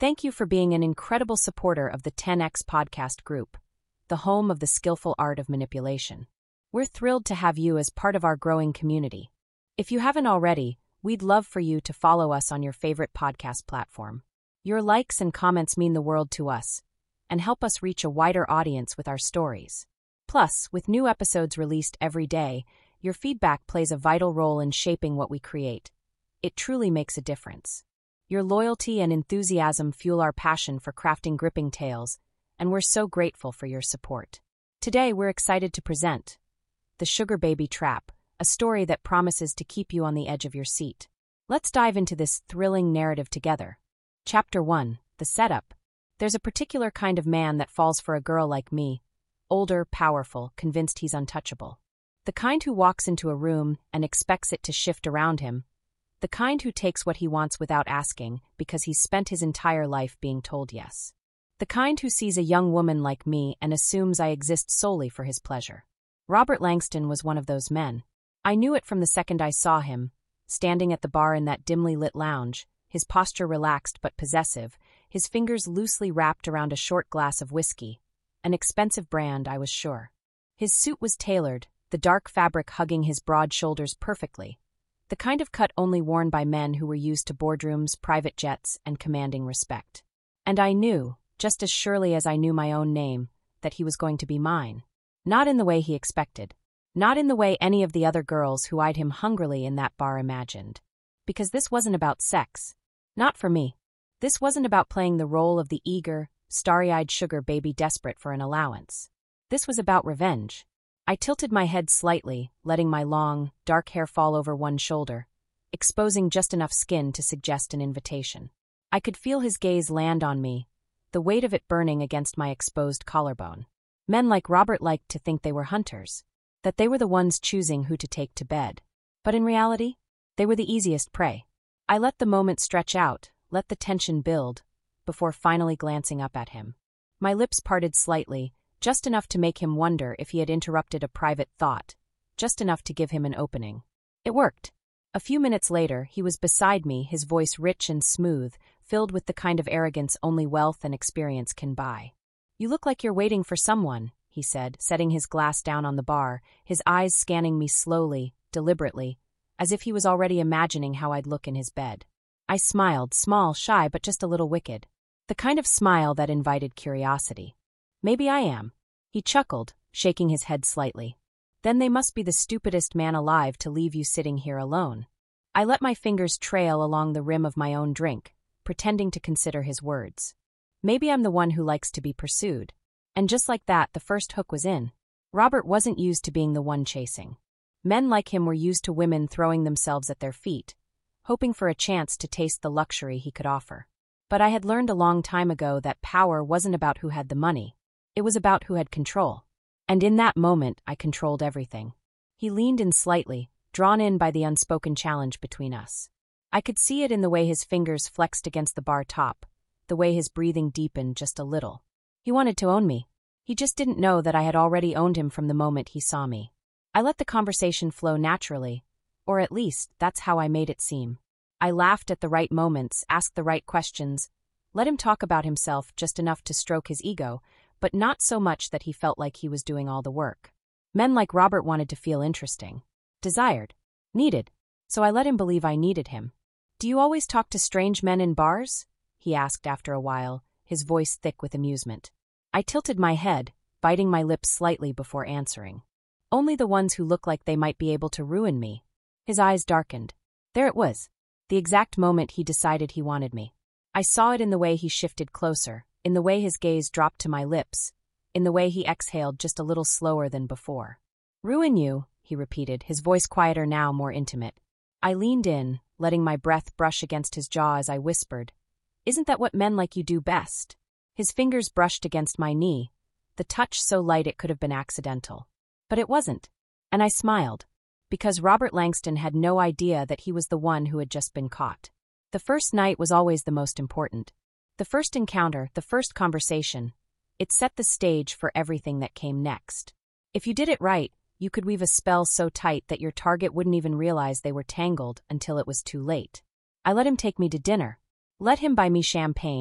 Thank you for being an incredible supporter of the 10X Podcast Group, the home of the skillful art of manipulation. We're thrilled to have you as part of our growing community. If you haven't already, we'd love for you to follow us on your favorite podcast platform. Your likes and comments mean the world to us and help us reach a wider audience with our stories. Plus, with new episodes released every day, your feedback plays a vital role in shaping what we create. It truly makes a difference. Your loyalty and enthusiasm fuel our passion for crafting gripping tales, and we're so grateful for your support. Today, we're excited to present The Sugar Baby Trap, a story that promises to keep you on the edge of your seat. Let's dive into this thrilling narrative together. Chapter 1. The Setup. There's a particular kind of man that falls for a girl like me, older, powerful, convinced he's untouchable. The kind who walks into a room and expects it to shift around him. The kind who takes what he wants without asking because he's spent his entire life being told yes. The kind who sees a young woman like me and assumes I exist solely for his pleasure. Robert Langston was one of those men. I knew it from the second I saw him, standing at the bar in that dimly lit lounge, his posture relaxed but possessive, his fingers loosely wrapped around a short glass of whiskey. An expensive brand, I was sure. His suit was tailored, the dark fabric hugging his broad shoulders perfectly. The kind of cut only worn by men who were used to boardrooms, private jets, and commanding respect. And I knew, just as surely as I knew my own name, that he was going to be mine. Not in the way he expected. Not in the way any of the other girls who eyed him hungrily in that bar imagined. Because this wasn't about sex. Not for me. This wasn't about playing the role of the eager, starry-eyed sugar baby desperate for an allowance. This was about revenge. I tilted my head slightly, letting my long, dark hair fall over one shoulder, exposing just enough skin to suggest an invitation. I could feel his gaze land on me, the weight of it burning against my exposed collarbone. Men like Robert liked to think they were hunters, that they were the ones choosing who to take to bed. But in reality, they were the easiest prey. I let the moment stretch out, let the tension build, before finally glancing up at him. My lips parted slightly, just enough to make him wonder if he had interrupted a private thought, just enough to give him an opening. It worked. A few minutes later, he was beside me, his voice rich and smooth, filled with the kind of arrogance only wealth and experience can buy. "You look like you're waiting for someone," he said, setting his glass down on the bar, his eyes scanning me slowly, deliberately, as if he was already imagining how I'd look in his bed. I smiled, small, shy, but just a little wicked. The kind of smile that invited curiosity. "Maybe I am." He chuckled, shaking his head slightly. "Then they must be the stupidest man alive to leave you sitting here alone." I let my fingers trail along the rim of my own drink, pretending to consider his words. Maybe I'm the one who likes to be pursued. And just like that, the first hook was in. Robert wasn't used to being the one chasing. Men like him were used to women throwing themselves at their feet, hoping for a chance to taste the luxury he could offer. But I had learned a long time ago that power wasn't about who had the money. It was about who had control. And in that moment, I controlled everything. He leaned in slightly, drawn in by the unspoken challenge between us. I could see it in the way his fingers flexed against the bar top, the way his breathing deepened just a little. He wanted to own me. He just didn't know that I had already owned him from the moment he saw me. I let the conversation flow naturally, or at least that's how I made it seem. I laughed at the right moments, asked the right questions, let him talk about himself just enough to stroke his ego, but not so much that he felt like he was doing all the work. Men like Robert wanted to feel interesting, desired, needed, so I let him believe I needed him. "Do you always talk to strange men in bars?" he asked after a while, his voice thick with amusement. I tilted my head, biting my lips slightly before answering. "Only the ones who look like they might be able to ruin me." His eyes darkened. There it was. The exact moment he decided he wanted me. I saw it in the way he shifted closer, in the way his gaze dropped to my lips, in the way he exhaled just a little slower than before. "Ruin you," he repeated, his voice quieter now, more intimate. I leaned in, letting my breath brush against his jaw as I whispered, "Isn't that what men like you do best?" His fingers brushed against my knee, the touch so light it could have been accidental. But it wasn't. And I smiled, because Robert Langston had no idea that he was the one who had just been caught. The first night was always the most important. The first encounter, the first conversation, it set the stage for everything that came next. If you did it right, you could weave a spell so tight that your target wouldn't even realize they were tangled until it was too late. I let him take me to dinner, let him buy me champagne,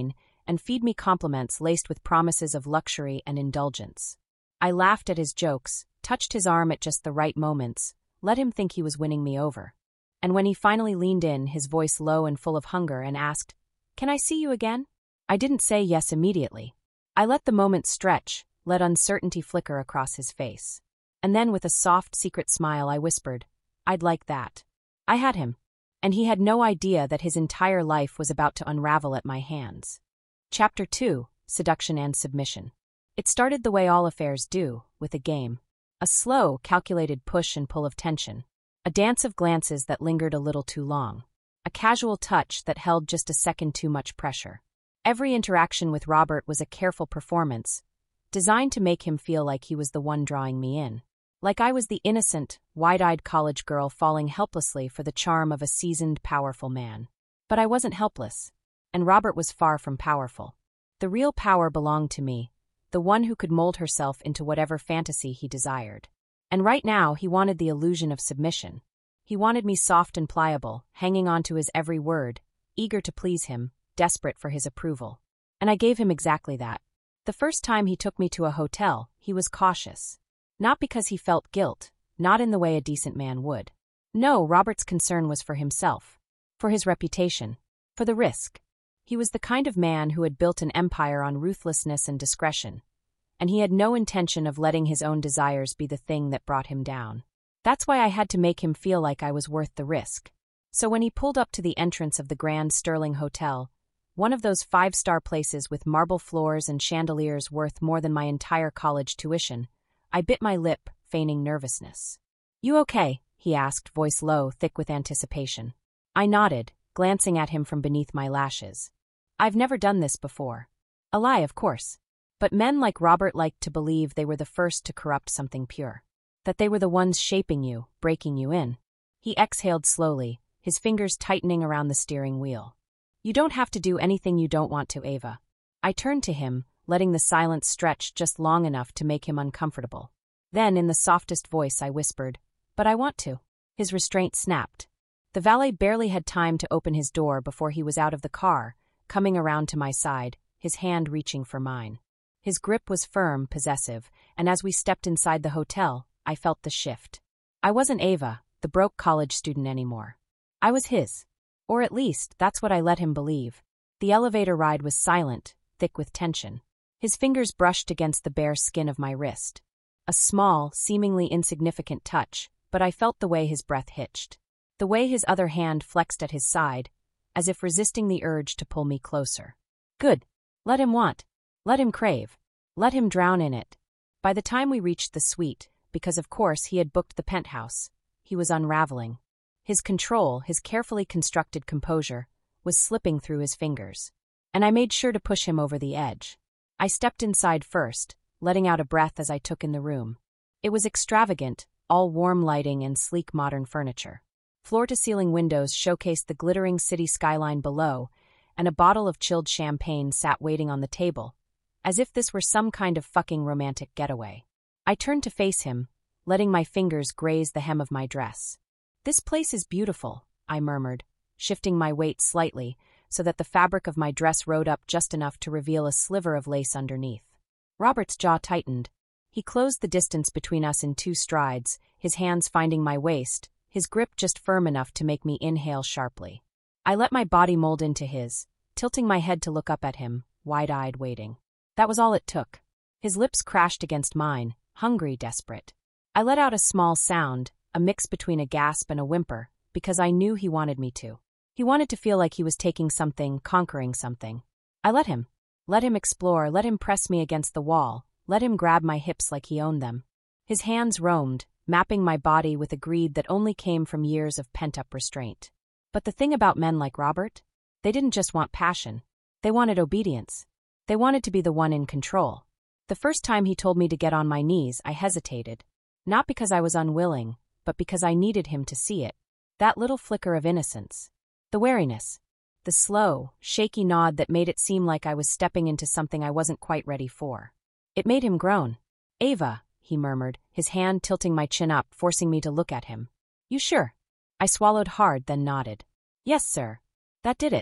and feed me compliments laced with promises of luxury and indulgence. I laughed at his jokes, touched his arm at just the right moments, let him think he was winning me over. And when he finally leaned in, his voice low and full of hunger, and asked, "Can I see you again?" I didn't say yes immediately. I let the moment stretch, let uncertainty flicker across his face. And then with a soft, secret smile, I whispered, "I'd like that." I had him. And he had no idea that his entire life was about to unravel at my hands. Chapter 2, Seduction and Submission. It started the way all affairs do, with a game. A slow, calculated push and pull of tension. A dance of glances that lingered a little too long. A casual touch that held just a second too much pressure. Every interaction with Robert was a careful performance, designed to make him feel like he was the one drawing me in. Like I was the innocent, wide-eyed college girl falling helplessly for the charm of a seasoned, powerful man. But I wasn't helpless. And Robert was far from powerful. The real power belonged to me, the one who could mold herself into whatever fantasy he desired. And right now, he wanted the illusion of submission. He wanted me soft and pliable, hanging on to his every word, eager to please him, desperate for his approval. And I gave him exactly that. The first time he took me to a hotel, he was cautious. Not because he felt guilt, not in the way a decent man would. No, Robert's concern was for himself, for his reputation, for the risk. He was the kind of man who had built an empire on ruthlessness and discretion, and he had no intention of letting his own desires be the thing that brought him down. That's why I had to make him feel like I was worth the risk. So when he pulled up to the entrance of the Grand Sterling Hotel, one of those 5-star places with marble floors and chandeliers worth more than my entire college tuition, I bit my lip, feigning nervousness. "You okay?" he asked, voice low, thick with anticipation. I nodded, glancing at him from beneath my lashes. I've never done this before. A lie, of course. But men like Robert liked to believe they were the first to corrupt something pure. That they were the ones shaping you, breaking you in. He exhaled slowly, his fingers tightening around the steering wheel. "You don't have to do anything you don't want to, Ava." I turned to him, letting the silence stretch just long enough to make him uncomfortable. Then, in the softest voice, I whispered, "But I want to." His restraint snapped. The valet barely had time to open his door before he was out of the car, coming around to my side, his hand reaching for mine. His grip was firm, possessive, and as we stepped inside the hotel, I felt the shift. I wasn't Ava, the broke college student, anymore. I was his. Or at least, that's what I let him believe. The elevator ride was silent, thick with tension. His fingers brushed against the bare skin of my wrist. A small, seemingly insignificant touch, but I felt the way his breath hitched. The way his other hand flexed at his side, as if resisting the urge to pull me closer. Good. Let him want. Let him crave. Let him drown in it. By the time we reached the suite, because of course he had booked the penthouse, he was unraveling. His control, his carefully constructed composure, was slipping through his fingers. And I made sure to push him over the edge. I stepped inside first, letting out a breath as I took in the room. It was extravagant, all warm lighting and sleek modern furniture. Floor-to-ceiling windows showcased the glittering city skyline below, and a bottle of chilled champagne sat waiting on the table, as if this were some kind of fucking romantic getaway. I turned to face him, letting my fingers graze the hem of my dress. "This place is beautiful," I murmured, shifting my weight slightly so that the fabric of my dress rode up just enough to reveal a sliver of lace underneath. Robert's jaw tightened. He closed the distance between us in 2 strides, his hands finding my waist, his grip just firm enough to make me inhale sharply. I let my body mold into his, tilting my head to look up at him, wide-eyed, waiting. That was all it took. His lips crashed against mine, hungry, desperate. I let out a small sound, a mix between a gasp and a whimper, because I knew he wanted me to. He wanted to feel like he was taking something, conquering something. I let him. Let him explore, let him press me against the wall, let him grab my hips like he owned them. His hands roamed, mapping my body with a greed that only came from years of pent-up restraint. But the thing about men like Robert? They didn't just want passion. They wanted obedience. They wanted to be the one in control. The first time he told me to get on my knees, I hesitated. Not because I was unwilling, but because I needed him to see it. That little flicker of innocence. The wariness. The slow, shaky nod that made it seem like I was stepping into something I wasn't quite ready for. It made him groan. "Ava," he murmured, his hand tilting my chin up, forcing me to look at him. "You sure?" I swallowed hard, then nodded. "Yes, sir. That did it."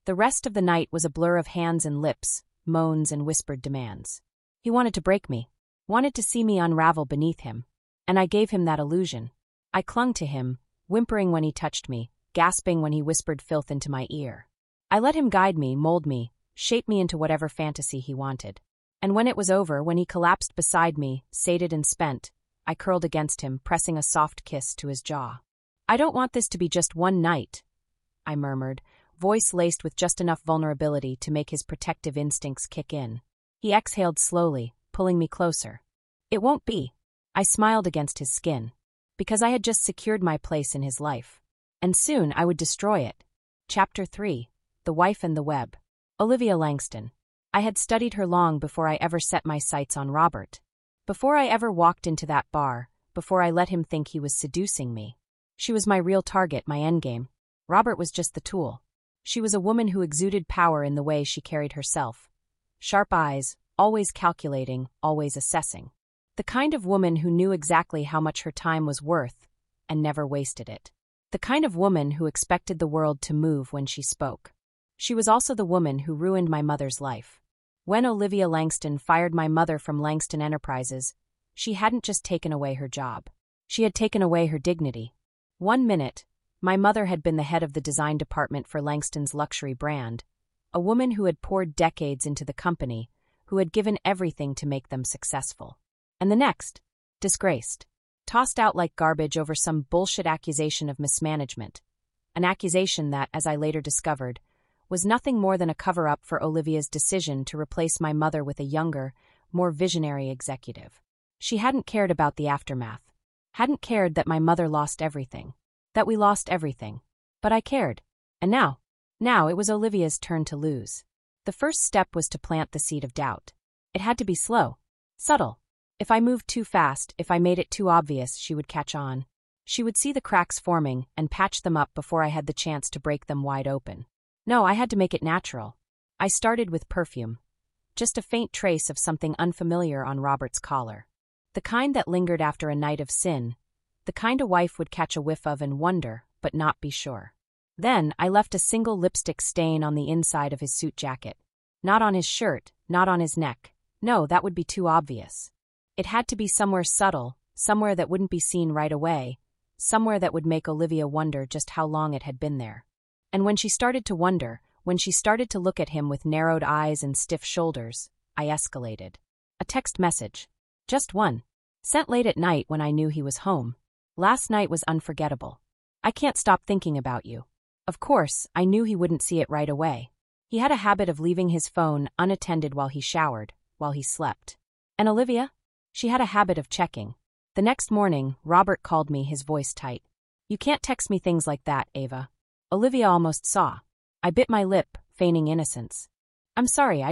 The rest of the night was a blur of hands and lips, moans and whispered demands. He wanted to break me, wanted to see me unravel beneath him. And I gave him that illusion. I clung to him, whimpering when he touched me, gasping when he whispered filth into my ear. I let him guide me, mold me, shape me into whatever fantasy he wanted. And when it was over, when he collapsed beside me, sated and spent, I curled against him, pressing a soft kiss to his jaw. "I don't want this to be just one night," I murmured, voice laced with just enough vulnerability to make his protective instincts kick in. He exhaled slowly, pulling me closer. "It won't be." I smiled against his skin. Because I had just secured my place in his life. And soon I would destroy it. Chapter 3. The Wife and the Web. Olivia Langston. I had studied her long before I ever set my sights on Robert. Before I ever walked into that bar, before I let him think he was seducing me. She was my real target, my endgame. Robert was just the tool. She was a woman who exuded power in the way she carried herself. Sharp eyes, always calculating, always assessing. The kind of woman who knew exactly how much her time was worth, and never wasted it. The kind of woman who expected the world to move when she spoke. She was also the woman who ruined my mother's life. When Olivia Langston fired my mother from Langston Enterprises, she hadn't just taken away her job. She had taken away her dignity. 1 minute, my mother had been the head of the design department for Langston's luxury brand, a woman who had poured decades into the company, who had given everything to make them successful. And the next, disgraced. Tossed out like garbage over some bullshit accusation of mismanagement. An accusation that, as I later discovered, was nothing more than a cover-up for Olivia's decision to replace my mother with a younger, more visionary executive. She hadn't cared about the aftermath. Hadn't cared that my mother lost everything. That we lost everything. But I cared. And now it was Olivia's turn to lose. The first step was to plant the seed of doubt. It had to be slow, subtle. If I moved too fast, if I made it too obvious, she would catch on. She would see the cracks forming and patch them up before I had the chance to break them wide open. No, I had to make it natural. I started with perfume. Just a faint trace of something unfamiliar on Robert's collar. The kind that lingered after a night of sin. The kind a wife would catch a whiff of and wonder, but not be sure. Then I left a single lipstick stain on the inside of his suit jacket. Not on his shirt, not on his neck. No, that would be too obvious. It had to be somewhere subtle, somewhere that wouldn't be seen right away, somewhere that would make Olivia wonder just how long it had been there. And when she started to wonder, when she started to look at him with narrowed eyes and stiff shoulders, I escalated. A text message. Just one. Sent late at night when I knew he was home. Last night was unforgettable. I can't stop thinking about you. Of course, I knew he wouldn't see it right away. He had a habit of leaving his phone unattended while he showered, while he slept. And Olivia? She had a habit of checking. The next morning, Robert called me, his voice tight. "You can't text me things like that, Ava." Olivia almost saw. I bit my lip, feigning innocence. "I'm sorry,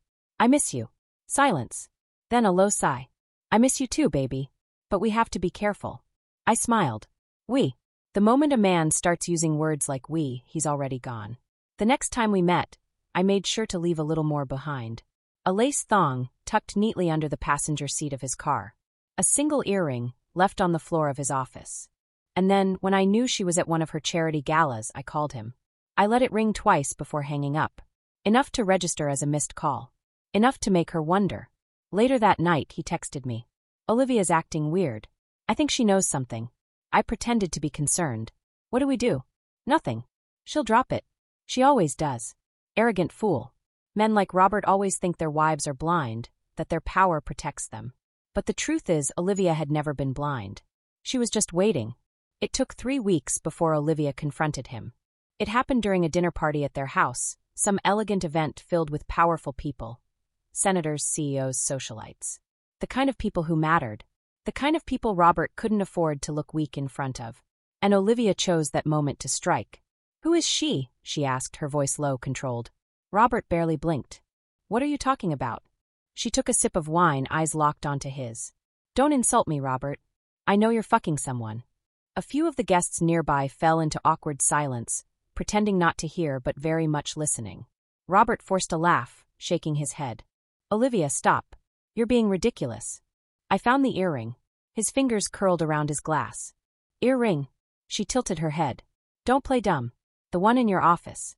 I miss you." Silence. Then a low sigh. "I miss you too, baby. But we have to be careful." I smiled. "We." The moment a man starts using words like we, he's already gone. The next time we met, I made sure to leave a little more behind. A lace thong, tucked neatly under the passenger seat of his car. A single earring, left on the floor of his office. And then, when I knew she was at one of her charity galas, I called him. I let it ring twice before hanging up. Enough to register as a missed call. Enough to make her wonder. Later that night, he texted me. "Olivia's acting weird. I think she knows something." I pretended to be concerned. "What do we do?" "Nothing. She'll drop it. She always does. Arrogant fool. Men like Robert always think their wives are blind, that their power protects them. But the truth is, Olivia had never been blind. She was just waiting. It took 3 weeks before Olivia confronted him. It happened during a dinner party at their house, some elegant event filled with powerful people. Senators, CEOs, socialites. The kind of people who mattered. The kind of people Robert couldn't afford to look weak in front of. And Olivia chose that moment to strike. "Who is she?" she asked, her voice low, controlled. Robert barely blinked. "What are you talking about?" She took a sip of wine, eyes locked onto his. "Don't insult me, Robert. I know you're fucking someone." A few of the guests nearby fell into awkward silence, pretending not to hear but very much listening. Robert forced a laugh, shaking his head. "Olivia, stop. You're being ridiculous." I found the earring. His fingers curled around his glass. "Earring?" She tilted her head. "Don't play dumb. The one in your office."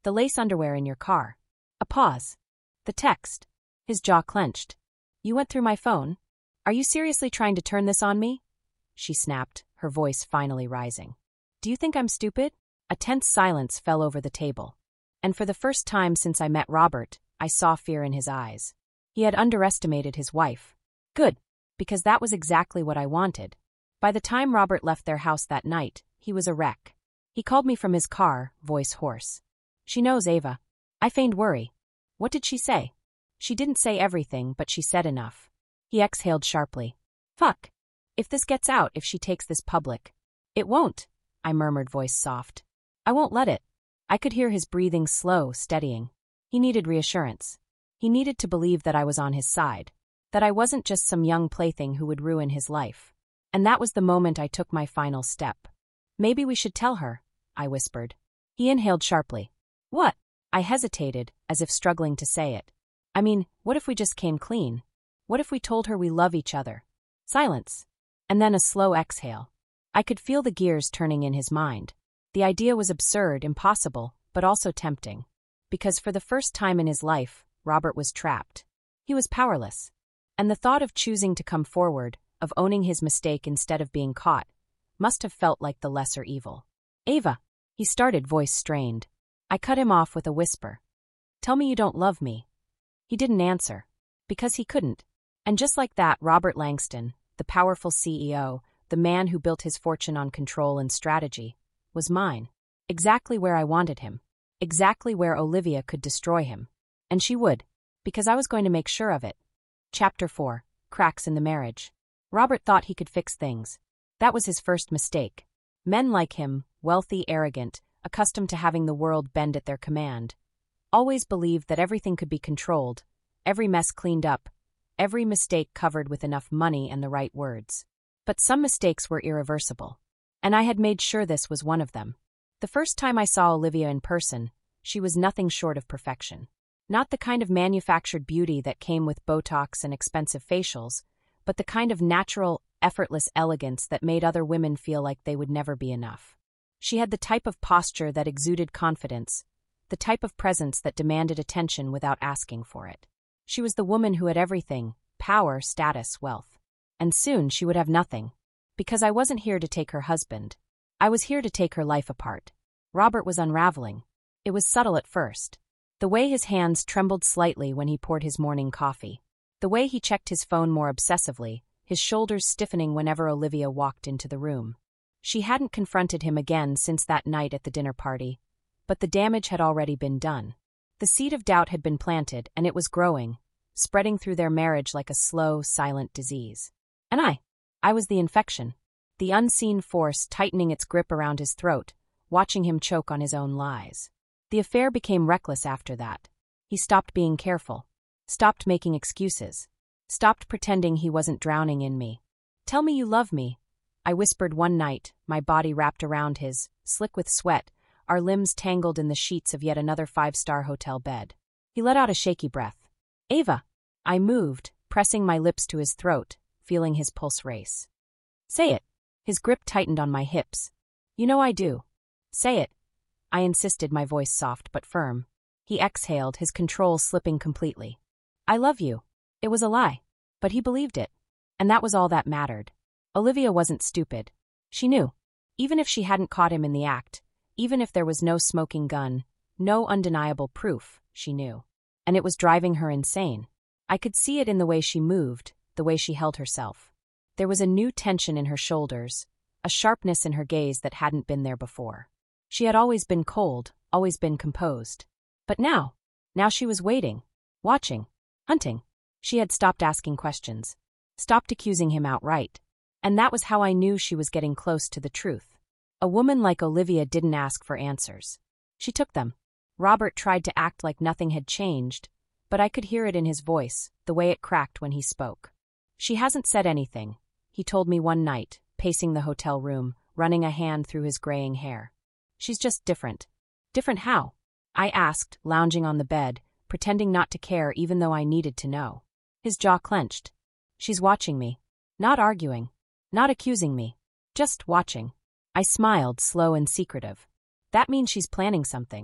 The lace underwear in your car. A pause. The text. His jaw clenched. You went through my phone? Are you seriously trying to turn this on me? She snapped, her voice finally rising. Do you think I'm stupid? A tense silence fell over the table. And for the first time since I met Robert, I saw fear in his eyes. He had underestimated his wife. Good, because that was exactly what I wanted. By the time Robert left their house that night, he was a wreck. He called me from his car, voice hoarse. She knows Ava. I feigned worry. What did she say? She didn't say everything, but she said enough. He exhaled sharply. Fuck. If this gets out, if she takes this public. It won't, I murmured, voice soft. I won't let it. I could hear his breathing slow, steadying. He needed reassurance. He needed to believe that I was on his side. That I wasn't just some young plaything who would ruin his life. And that was the moment I took my final step. Maybe we should tell her, I whispered. He inhaled sharply. What? I hesitated, as if struggling to say it. I mean, what if we just came clean? What if we told her we love each other? Silence. And then a slow exhale. I could feel the gears turning in his mind. The idea was absurd, impossible, but also tempting. Because for the first time in his life, Robert was trapped. He was powerless. And the thought of choosing to come forward, of owning his mistake instead of being caught, must have felt like the lesser evil. Ava, he started, voice strained. I cut him off with a whisper. Tell me you don't love me. He didn't answer. Because he couldn't. And just like that, Robert Langston, the powerful CEO, the man who built his fortune on control and strategy, was mine. Exactly where I wanted him. Exactly where Olivia could destroy him. And she would. Because I was going to make sure of it. Chapter 4. Cracks in the Marriage. Robert thought he could fix things. That was his first mistake. Men like him, wealthy, arrogant, accustomed to having the world bend at their command, always believed that everything could be controlled, every mess cleaned up, every mistake covered with enough money and the right words. But some mistakes were irreversible. And I had made sure this was one of them. The first time I saw Olivia in person, she was nothing short of perfection. Not the kind of manufactured beauty that came with Botox and expensive facials, but the kind of natural, effortless elegance that made other women feel like they would never be enough. She had the type of posture that exuded confidence, the type of presence that demanded attention without asking for it. She was the woman who had everything: power, status, wealth. And soon she would have nothing. Because I wasn't here to take her husband. I was here to take her life apart. Robert was unraveling. It was subtle at first. The way his hands trembled slightly when he poured his morning coffee. The way he checked his phone more obsessively, his shoulders stiffening whenever Olivia walked into the room. She hadn't confronted him again since that night at the dinner party. But the damage had already been done. The seed of doubt had been planted, and it was growing, spreading through their marriage like a slow, silent disease. And I was the infection. The unseen force tightening its grip around his throat, watching him choke on his own lies. The affair became reckless after that. He stopped being careful. Stopped making excuses. Stopped pretending he wasn't drowning in me. Tell me you love me, I whispered one night, my body wrapped around his, slick with sweat, our limbs tangled in the sheets of yet another five-star hotel bed. He let out a shaky breath. Ava. I moved, pressing my lips to his throat, feeling his pulse race. Say it. His grip tightened on my hips. You know I do. Say it. I insisted, my voice soft but firm. He exhaled, his control slipping completely. I love you. It was a lie. But he believed it. And that was all that mattered. Olivia wasn't stupid. She knew. Even if she hadn't caught him in the act, even if there was no smoking gun, no undeniable proof, she knew. And it was driving her insane. I could see it in the way she moved, the way she held herself. There was a new tension in her shoulders, a sharpness in her gaze that hadn't been there before. She had always been cold, always been composed. But now she was waiting, watching, hunting. She had stopped asking questions, stopped accusing him outright. And that was how I knew she was getting close to the truth. A woman like Olivia didn't ask for answers. She took them. Robert tried to act like nothing had changed, but I could hear it in his voice, the way it cracked when he spoke. She hasn't said anything, he told me one night, pacing the hotel room, running a hand through his graying hair. She's just different. Different how? I asked, lounging on the bed, pretending not to care even though I needed to know. His jaw clenched. She's watching me. Not arguing. Not accusing me. Just watching. I smiled, slow and secretive. That means she's planning something.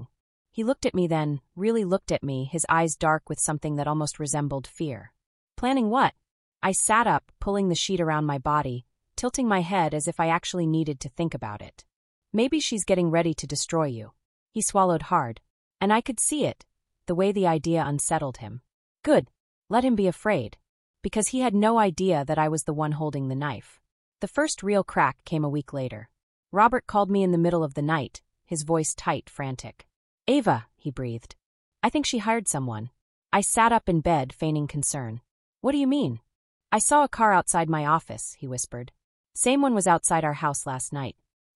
He looked at me then, really looked at me, his eyes dark with something that almost resembled fear. Planning what? I sat up, pulling the sheet around my body, tilting my head as if I actually needed to think about it. Maybe she's getting ready to destroy you. He swallowed hard. And I could see it, the way the idea unsettled him. Good. Let him be afraid. Because he had no idea that I was the one holding the knife. The first real crack came a week later. Robert called me in the middle of the night, his voice tight, frantic. Ava, he breathed. I think she hired someone. I sat up in bed, feigning concern. What do you mean? I saw a car outside my office, he whispered. Same one was outside our house last night.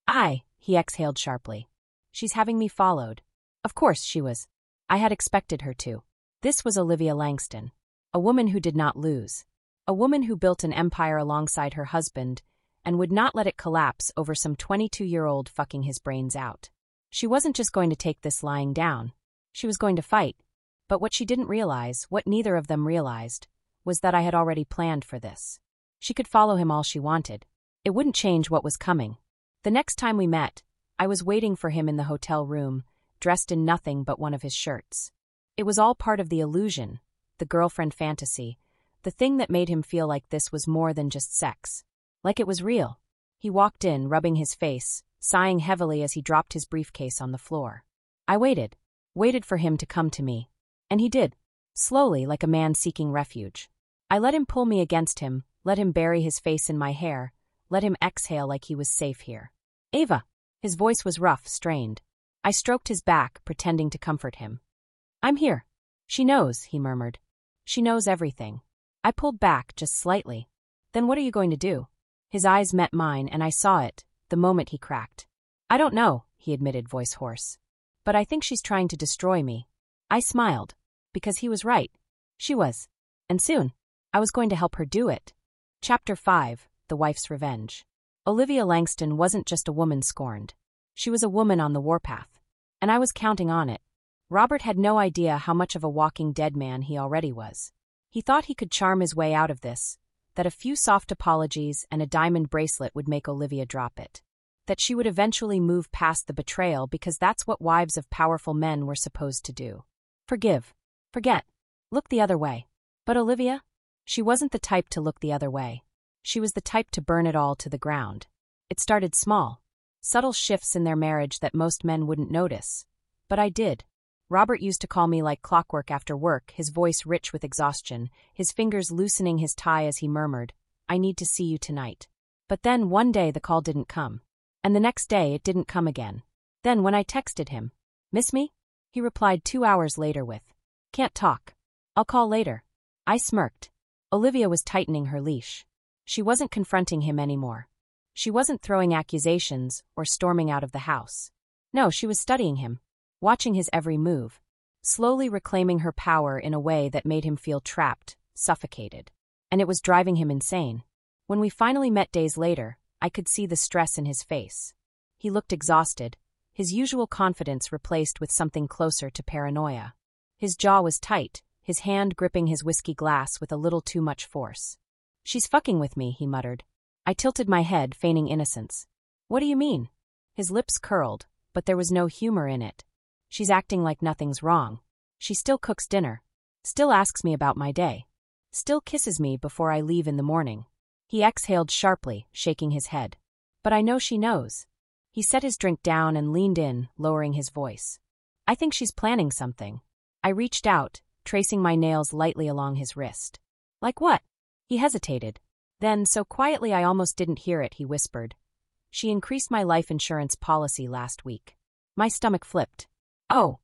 He exhaled sharply. She's having me followed. Of course she was. I had expected her to. This was Olivia Langston. A woman who did not lose. A woman who built an empire alongside her husband and would not let it collapse over some 22-year-old fucking his brains out. She wasn't just going to take this lying down. She was going to fight. But what she didn't realize, what neither of them realized, was that I had already planned for this. She could follow him all she wanted. It wouldn't change what was coming. The next time we met, I was waiting for him in the hotel room, dressed in nothing but one of his shirts. It was all part of the illusion, the girlfriend fantasy, the thing that made him feel like this was more than just sex. Like it was real. He walked in, rubbing his face, sighing heavily as he dropped his briefcase on the floor. I waited for him to come to me. And he did, slowly like a man seeking refuge. I let him pull me against him, let him bury his face in my hair, let him exhale like he was safe here. Ava. His voice was rough, strained. I stroked his back, pretending to comfort him. I'm here. She knows, he murmured. She knows everything. I pulled back, just slightly. Then what are you going to do? His eyes met mine, and I saw it, the moment he cracked. I don't know, he admitted, voice hoarse. But I think she's trying to destroy me. I smiled. Because he was right. She was. And soon, I was going to help her do it. Chapter 5, The Wife's Revenge. Olivia Langston wasn't just a woman scorned. She was a woman on the warpath. And I was counting on it. Robert had no idea how much of a walking dead man he already was. He thought he could charm his way out of this, that a few soft apologies and a diamond bracelet would make Olivia drop it. That she would eventually move past the betrayal because that's what wives of powerful men were supposed to do. Forgive. Forget. Look the other way. But Olivia? She wasn't the type to look the other way. She was the type to burn it all to the ground. It started small. Subtle shifts in their marriage that most men wouldn't notice. But I did. Robert used to call me like clockwork after work, his voice rich with exhaustion, his fingers loosening his tie as he murmured, I need to see you tonight. But then one day the call didn't come. And the next day it didn't come again. Then when I texted him, miss me? He replied 2 hours later with, can't talk. I'll call later. I smirked. Olivia was tightening her leash. She wasn't confronting him anymore. She wasn't throwing accusations or storming out of the house. No, she was studying him, watching his every move, slowly reclaiming her power in a way that made him feel trapped, suffocated. And it was driving him insane. When we finally met days later, I could see the stress in his face. He looked exhausted, his usual confidence replaced with something closer to paranoia. His jaw was tight, his hand gripping his whiskey glass with a little too much force. She's fucking with me, he muttered. I tilted my head, feigning innocence. What do you mean? His lips curled, but there was no humor in it. She's acting like nothing's wrong. She still cooks dinner. Still asks me about my day. Still kisses me before I leave in the morning. He exhaled sharply, shaking his head. But I know she knows. He set his drink down and leaned in, lowering his voice. I think she's planning something. I reached out, tracing my nails lightly along his wrist. Like what? He hesitated. Then, so quietly I almost didn't hear it, he whispered. She increased my life insurance policy last week. My stomach flipped. Oh,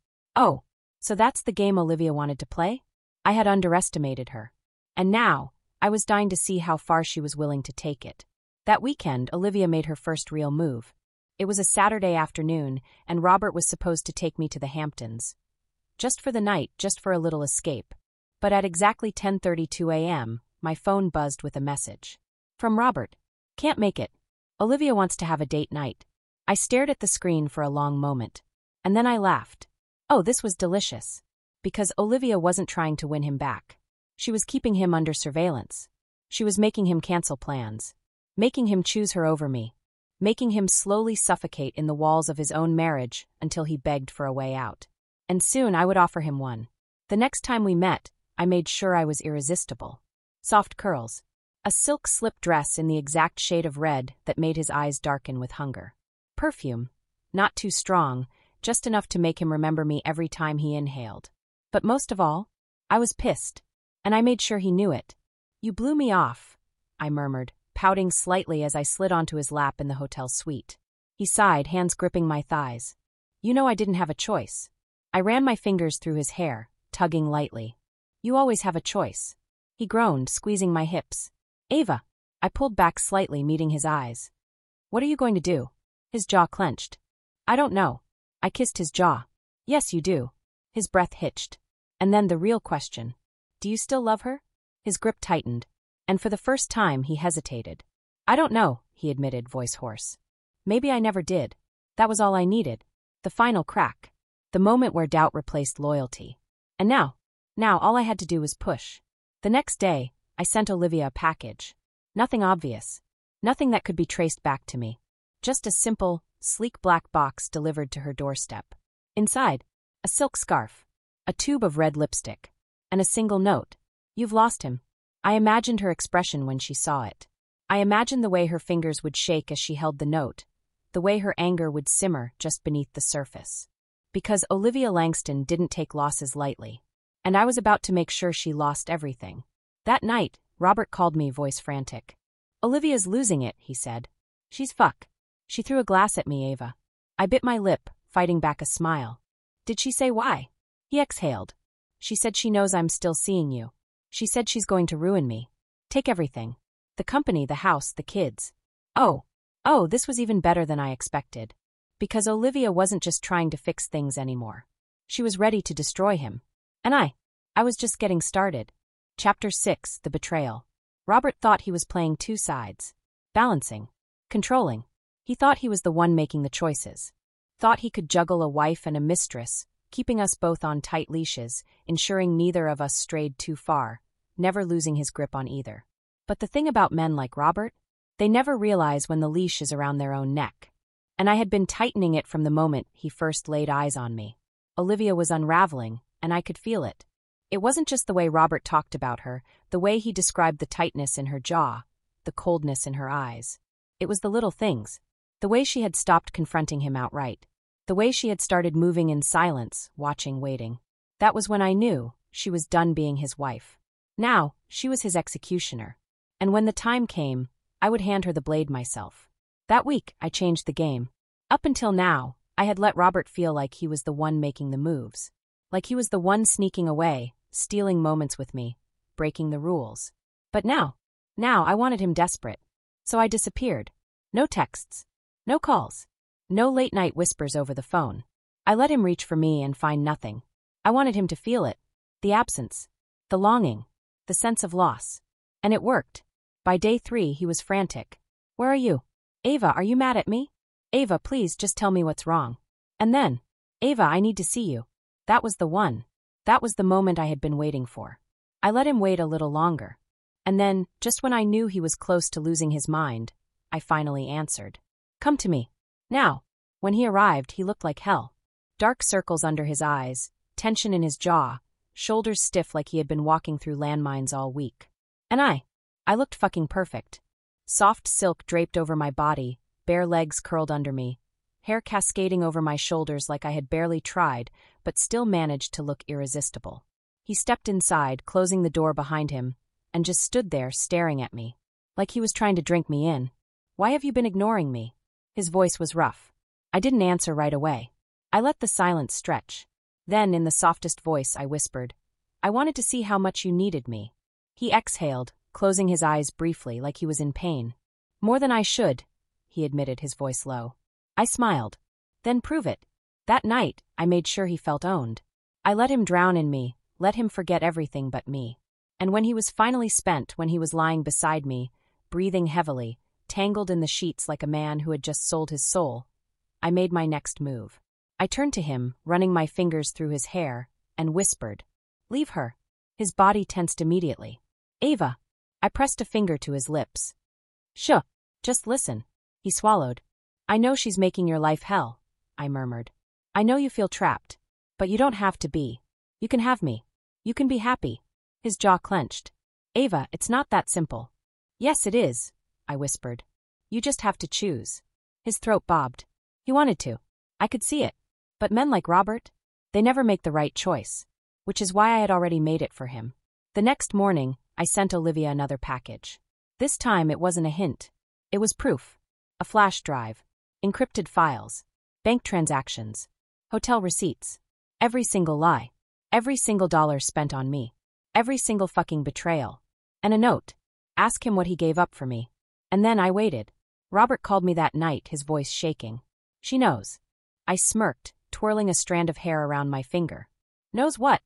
so that's the game Olivia wanted to play? I had underestimated her. And now, I was dying to see how far she was willing to take it. That weekend, Olivia made her first real move. It was a Saturday afternoon, and Robert was supposed to take me to the Hamptons. Just for the night, just for a little escape. But at exactly 10:32 a.m., my phone buzzed with a message. From Robert. Can't make it. Olivia wants to have a date night. I stared at the screen for a long moment. And then I laughed. Oh, this was delicious. Because Olivia wasn't trying to win him back. She was keeping him under surveillance. She was making him cancel plans. Making him choose her over me. Making him slowly suffocate in the walls of his own marriage until he begged for a way out. and soon I would offer him one. The next time we met, I made sure I was irresistible. Soft curls. A silk slip dress in the exact shade of red that made his eyes darken with hunger. Perfume. Not too strong, just enough to make him remember me every time he inhaled. But most of all, I was pissed. And I made sure he knew it. "You blew me off," I murmured, pouting slightly as I slid onto his lap in the hotel suite. He sighed, hands gripping my thighs. "You know I didn't have a choice." I ran my fingers through his hair, tugging lightly. "You always have a choice." He groaned, squeezing my hips. "Ava." I pulled back slightly, meeting his eyes. "What are you going to do?" His jaw clenched. "I don't know." I kissed his jaw. "Yes, you do." His breath hitched. And then the real question. "Do you still love her?" His grip tightened, and for the first time he hesitated. "I don't know," he admitted, voice hoarse. "Maybe I never did." That was all I needed. The final crack. The moment where doubt replaced loyalty. And now all I had to do was push. The next day, I sent Olivia a package. Nothing obvious. Nothing that could be traced back to me. Just a simple, sleek black box delivered to her doorstep. Inside, a silk scarf, a tube of red lipstick, and a single note. "You've lost him." I imagined her expression when she saw it. I imagined the way her fingers would shake as she held the note, the way her anger would simmer just beneath the surface. Because Olivia Langston didn't take losses lightly. And I was about to make sure she lost everything. That night, Robert called me, voice frantic. "Olivia's losing it," he said. "She's fuck." She threw a glass at me, Ava. I bit my lip, fighting back a smile. "Did she say why?" He exhaled. "She said she knows I'm still seeing you. She said she's going to ruin me. Take everything. The company, the house, the kids." Oh, this was even better than I expected. Because Olivia wasn't just trying to fix things anymore. She was ready to destroy him. And I was just getting started. Chapter 6, The Betrayal. Robert thought he was playing two sides. Balancing. Controlling. He thought he was the one making the choices. Thought he could juggle a wife and a mistress, keeping us both on tight leashes, ensuring neither of us strayed too far, never losing his grip on either. But the thing about men like Robert? They never realize when the leash is around their own neck. And I had been tightening it from the moment he first laid eyes on me. Olivia was unraveling, and I could feel it. It wasn't just the way Robert talked about her, the way he described the tightness in her jaw, the coldness in her eyes. It was the little things. The way she had stopped confronting him outright. The way she had started moving in silence, watching, waiting. That was when I knew she was done being his wife. Now, she was his executioner. And when the time came, I would hand her the blade myself. That week, I changed the game. Up until now, I had let Robert feel like he was the one making the moves. Like he was the one sneaking away, stealing moments with me, breaking the rules. But now I wanted him desperate. So I disappeared. No texts. No calls. No late-night whispers over the phone. I let him reach for me and find nothing. I wanted him to feel it. The absence. The longing. The sense of loss. And it worked. By day 3, he was frantic. "Where are you? Ava, are you mad at me? Ava, please just tell me what's wrong." And then, "Ava, I need to see you." That was the one. That was the moment I had been waiting for. I let him wait a little longer. And then, just when I knew he was close to losing his mind, I finally answered. "Come to me." Now, when he arrived, he looked like hell. Dark circles under his eyes, tension in his jaw, shoulders stiff like he had been walking through landmines all week. And I looked fucking perfect. Soft silk draped over my body, bare legs curled under me, hair cascading over my shoulders like I had barely tried, but still managed to look irresistible. He stepped inside, closing the door behind him, and just stood there staring at me, like he was trying to drink me in. "Why have you been ignoring me?" His voice was rough. I didn't answer right away. I let the silence stretch. Then, in the softest voice, I whispered, "I wanted to see how much you needed me." He exhaled, closing his eyes briefly like he was in pain. "More than I should," he admitted, his voice low. I smiled. "Then prove it." That night, I made sure he felt owned. I let him drown in me, let him forget everything but me. And when he was finally spent, when he was lying beside me, breathing heavily, tangled in the sheets like a man who had just sold his soul, I made my next move. I turned to him, running my fingers through his hair, and whispered, "Leave her." His body tensed immediately. "Ava." I pressed a finger to his lips. "Shh. Just listen." He swallowed. "I know she's making your life hell," I murmured. "I know you feel trapped. But you don't have to be. You can have me. You can be happy. His jaw clenched. Ava, it's not that simple. Yes, it is, I whispered. You just have to choose. His throat bobbed. He wanted to. I could see it. But men like Robert? They never make the right choice. Which is why I had already made it for him. The next morning, I sent Olivia another package. This time it wasn't a hint. It was proof. A flash drive. Encrypted files. Bank transactions. Hotel receipts. Every single lie. Every single dollar spent on me. Every single fucking betrayal. And a note. Ask him what he gave up for me. And then I waited. Robert called me that night, his voice shaking. She knows. I smirked, twirling a strand of hair around my finger. Knows what?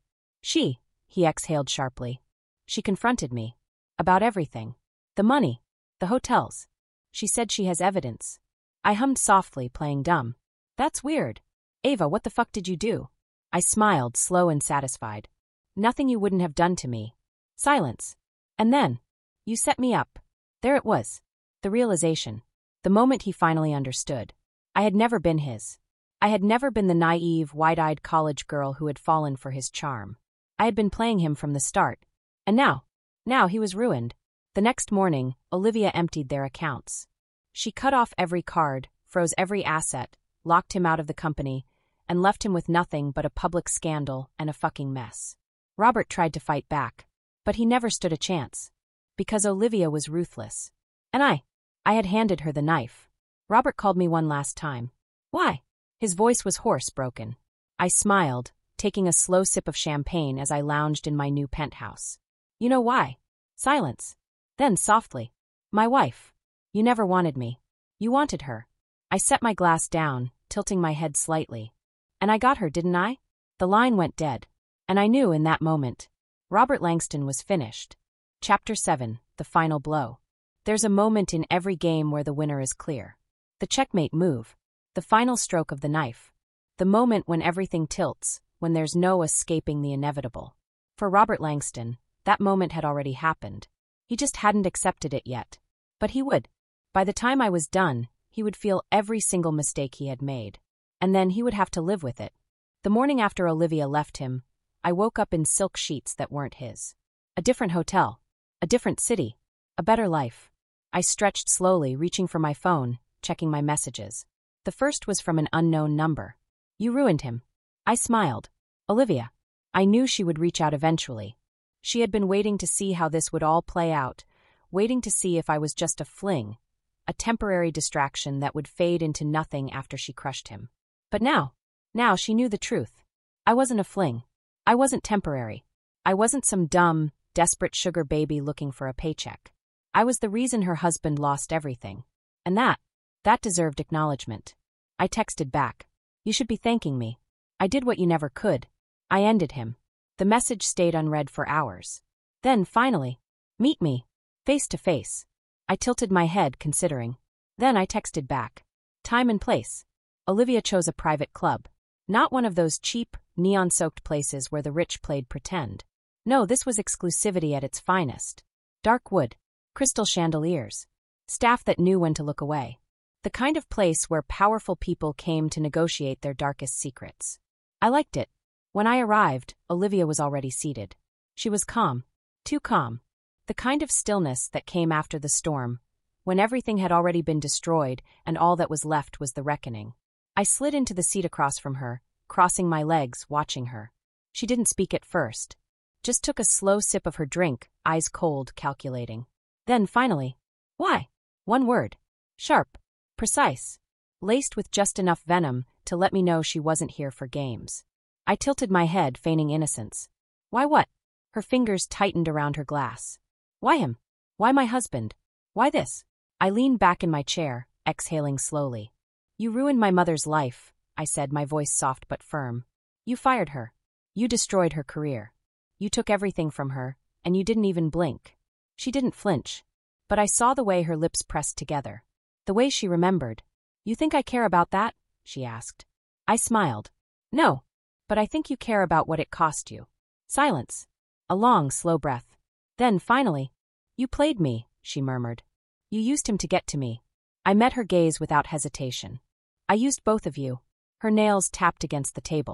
He exhaled sharply. She confronted me. About everything. The money. The hotels. She said she has evidence. I hummed softly, playing dumb. That's weird. Ava, what the fuck did you do? I smiled, slow and satisfied. Nothing you wouldn't have done to me. Silence. And then, you set me up. There it was. The realization. The moment he finally understood. I had never been his. I had never been the naive, wide-eyed college girl who had fallen for his charm. I had been playing him from the start. And now he was ruined. The next morning, Olivia emptied their accounts. She cut off every card, froze every asset, locked him out of the company, and left him with nothing but a public scandal and a fucking mess. Robert tried to fight back, but he never stood a chance. Because Olivia was ruthless. And I had handed her the knife. Robert called me one last time. Why? His voice was hoarse, broken. I smiled, taking a slow sip of champagne as I lounged in my new penthouse. You know why? Silence. Then softly. My wife. You never wanted me. You wanted her. I set my glass down, tilting my head slightly. And I got her, didn't I? The line went dead. And I knew in that moment. Robert Langston was finished. Chapter 7, The Final Blow. There's a moment in every game where the winner is clear. The checkmate move. The final stroke of the knife. The moment when everything tilts, when there's no escaping the inevitable. For Robert Langston, that moment had already happened. He just hadn't accepted it yet. But he would. By the time I was done, he would feel every single mistake he had made. And then he would have to live with it. The morning after Olivia left him, I woke up in silk sheets that weren't his. A different hotel. A different city. A better life. I stretched slowly, reaching for my phone, checking my messages. The first was from an unknown number. You ruined him. I smiled. Olivia. I knew she would reach out eventually. She had been waiting to see how this would all play out, waiting to see if I was just a fling, a temporary distraction that would fade into nothing after she crushed him. But now she knew the truth. I wasn't a fling. I wasn't temporary. I wasn't some dumb, desperate sugar baby looking for a paycheck. I was the reason her husband lost everything. And that deserved acknowledgement. I texted back. You should be thanking me. I did what you never could. I ended him. The message stayed unread for hours. Then, finally, meet me. Face to face. I tilted my head, considering. Then I texted back. Time and place. Olivia chose a private club. Not one of those cheap, neon-soaked places where the rich played pretend. No, this was exclusivity at its finest. Dark wood. Crystal chandeliers. Staff that knew when to look away. The kind of place where powerful people came to negotiate their darkest secrets. I liked it. When I arrived, Olivia was already seated. She was calm. Too calm. The kind of stillness that came after the storm, when everything had already been destroyed and all that was left was the reckoning. I slid into the seat across from her, crossing my legs, watching her. She didn't speak at first. Just took a slow sip of her drink, eyes cold, calculating. Then, finally, why? One word. Sharp. Precise. Laced with just enough venom to let me know she wasn't here for games. I tilted my head, feigning innocence. Why what? Her fingers tightened around her glass. Why him? Why my husband? Why this? I leaned back in my chair, exhaling slowly. You ruined my mother's life, I said, my voice soft but firm. You fired her. You destroyed her career. You took everything from her, and you didn't even blink. She didn't flinch. But I saw the way her lips pressed together. The way she remembered. You think I care about that? She asked. I smiled. No. But I think you care about what it cost you. Silence. A long, slow breath. Then, finally, you played me, she murmured. You used him to get to me. I met her gaze without hesitation. I used both of you. Her nails tapped against the table.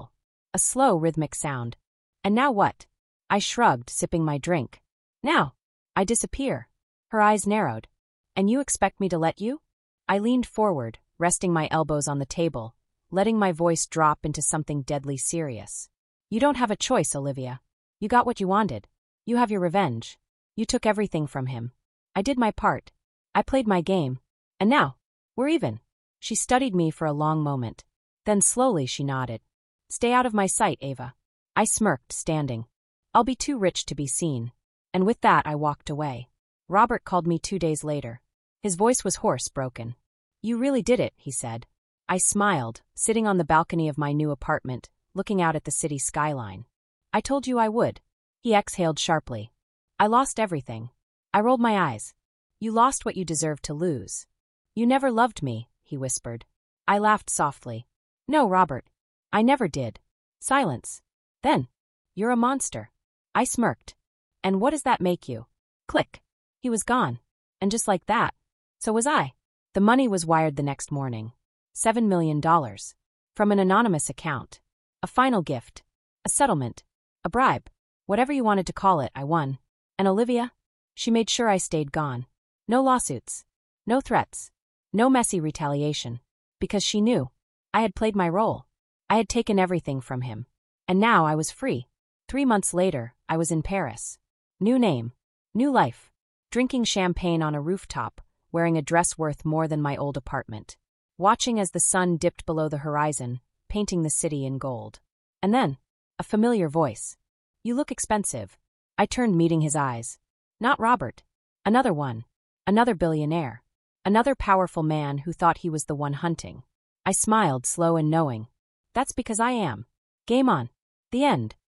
A slow, rhythmic sound. And now what? I shrugged, sipping my drink. Now, I disappear. Her eyes narrowed. And you expect me to let you? I leaned forward, resting my elbows on the table, letting my voice drop into something deadly serious. You don't have a choice, Olivia. You got what you wanted. You have your revenge. You took everything from him. I did my part. I played my game. And now, we're even. She studied me for a long moment. Then slowly she nodded. Stay out of my sight, Ava. I smirked, standing. I'll be too rich to be seen. And with that I walked away. Robert called me 2 days later. His voice was hoarse, broken. You really did it, he said. I smiled, sitting on the balcony of my new apartment, looking out at the city skyline. I told you I would. He exhaled sharply. I lost everything. I rolled my eyes. You lost what you deserved to lose. You never loved me, he whispered. I laughed softly. No, Robert. I never did. Silence. Then. You're a monster. I smirked. And what does that make you? Click. He was gone. And just like that. So was I. The money was wired the next morning. $7 million. From an anonymous account. A final gift. A settlement. A bribe. Whatever you wanted to call it, I won. And Olivia? She made sure I stayed gone. No lawsuits. No threats. No messy retaliation. Because she knew. I had played my role. I had taken everything from him. And now I was free. 3 months later, I was in Paris. New name. New life. Drinking champagne on a rooftop, wearing a dress worth more than my old apartment. Watching as the sun dipped below the horizon, painting the city in gold. And then, a familiar voice. You look expensive. I turned, meeting his eyes. Not Robert. Another one. Another billionaire. Another powerful man who thought he was the one hunting. I smiled, slow and knowing. That's because I am. Game on. The end.